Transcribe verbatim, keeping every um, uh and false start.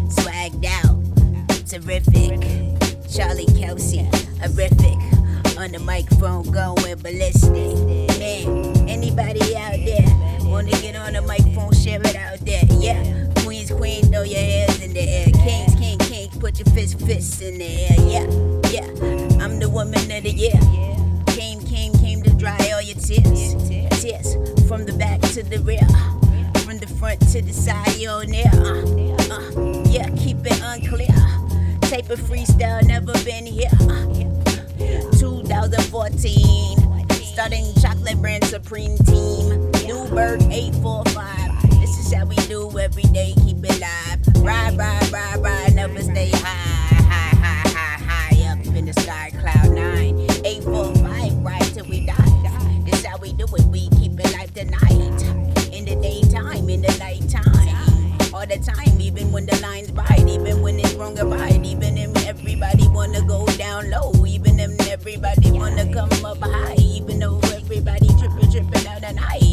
swagged out, terrific. Charlie Kelsey, horrific. On the microphone going ballistic. Man, anybody out there wanna get on the microphone, share it out there. Yeah, queens, queen, throw your hands in the air. Kings, king, kings, put your fist, fists in the air. Yeah, yeah, I'm the woman of the year. Came, came, came to dry all your tears. Tears from the back to the rear, from the front to the side, you're near. Uh, uh, yeah, keep it unclear. Type of freestyle, never been here. Uh, twenty fourteen, starting chocolate brand supreme team. Newberg eight four five. This is how we do every day, keep it live. Ride, ride, ride, ride, never stay high, high, high, high, high up in the sky, cloud nine. eight four five, ride till we die. This how we do it, we keep it live tonight. In the daytime, in the nighttime, all the time, even when the lines bite, even when it's wrong or right, even if everybody wanna go down low, even if everybody wanna come up high, even though everybody tripping, tripping out at night.